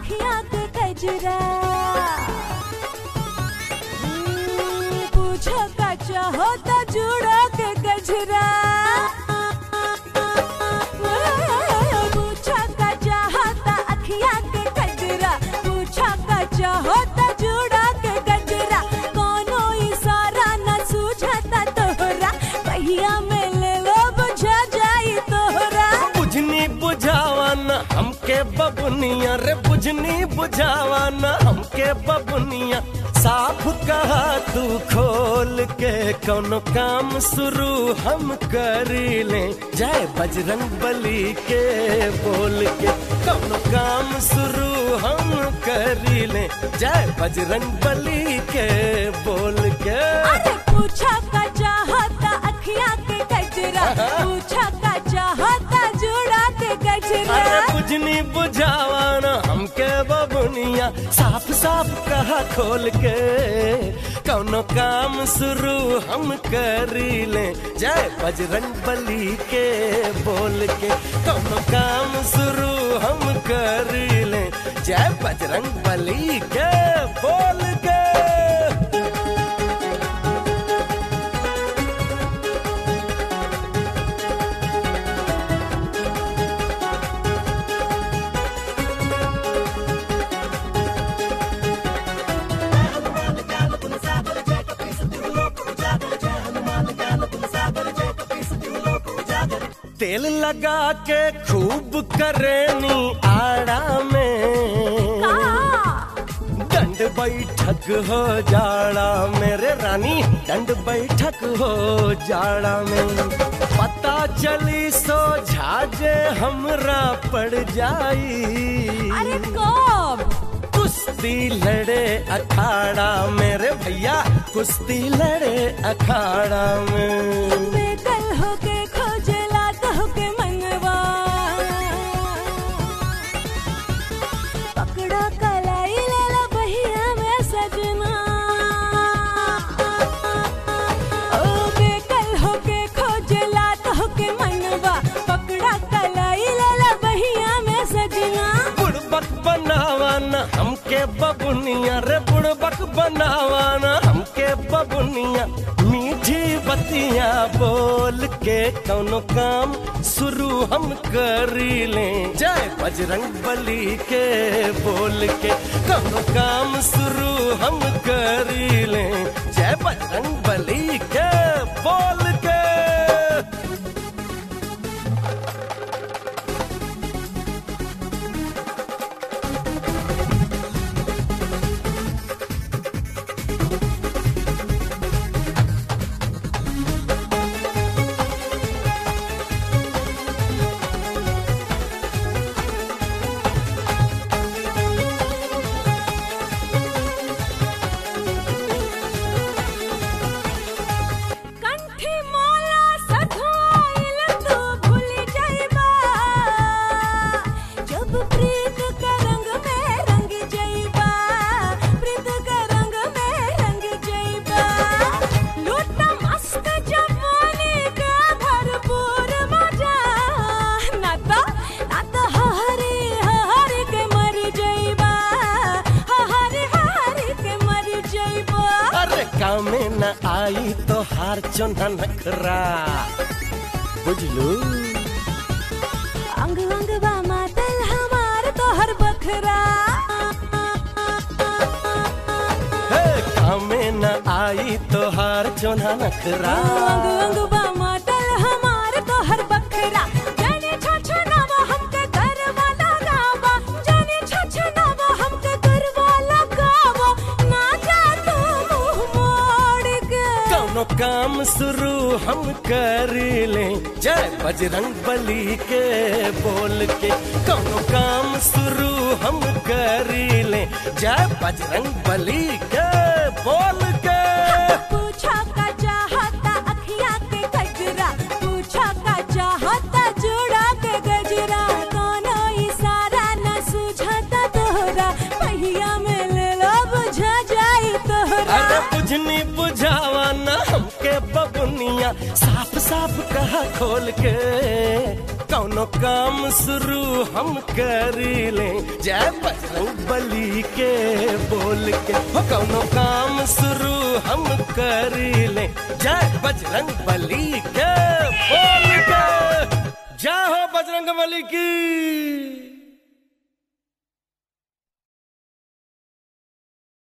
अखियां के कजरा पूछो का चाहो तो जुड़ा के गजरा पूछो का चाहो तो अखियां के कजरा पूछो का चाहो तो जुड़ा के गजरा कोनो इशारा न सूझता तोहरा पहिया में ले लो बुझा जाई तोहरा बुझनी बुझावाना हमके बबुनिया रे बुझनी बुझावाना हमके बबुनिया साफ कहा तू खोल के कोनो काम शुरू हम करी ले जय बजरंग बली के बोल के कोनो काम शुरू हम करी ले जय बजरंग बली के बोल के अरे पूछा का चाहता अखियां के गजरा पूछा का चाहता जुड़ा के गजरा अरे बुझनी बुझावाना हमके बबुनिया साफ साफ कहा खोल के कौनो काम शुरू हम करी ले जय बजरंग बली के बोल के कौनो काम शुरू हम करी ले जय बजरंग बली के बोल के तेल लगा के खूब करेनी आड़ा में दंड बैठक हो जाड़ा मेरे रानी दंड बैठक हो जाड़ा में पता चली सो झाजे हमरा पड़ जाई अरे कब कुश्ती लड़े अखाड़ा मेरे भैया कुश्ती लड़े अखाड़ा में बेकल होके खोजला तो के मनवा पकड़ा कलाई लेला बहिया में सजना ओ बेकल होके खोजला तो के मनवा पकड़ा कलाई लेला बहिया में सजना बुड़बक बनावाना हमके बबुनिया रे बुड़बक बनावाना हमके बबुनिया मीठी बतियां बोल के कौनो काम शुरू हम करी ले जय बजरंग बली के बोल के कौनो काम शुरू हम करी ले जय बजरंग बली के बोल के में न आई तो हार चोना नखरा बुझलू अंग अंग बा मातल हमार तो हर बखरा काम में न आई तो हार चोना नखरा अंग अंग बा मातल हमार तो हर बखरा जाने छछनावा हमके घर वाला गावा जाने छछनावा हमके घर वाला गावा ना जा तू मुंह मोड़ के कौनो काम शुरू हम कर ले जय बजरंग बली के बोल के कौनो काम शुरू हम कर ले जय बजरंग बली के बोल के पूछा का चाहता अखियां के गजरा पूछा का चाहता जुड़ा के गजरा कोनो इशारा न सूझता तोहरा पहिया में ले लो बुझा जाई तोहरा अरे बुझनी बुझावा न हमके बबुनिया साफ साफ कहा खोल के कौनो काम शुरू हम कर ले जय बजरंग बली के बोल के हो कौनो काम शुरू हम कर ले जय बजरंग बली के बोल के जय हो बजरंग बली की।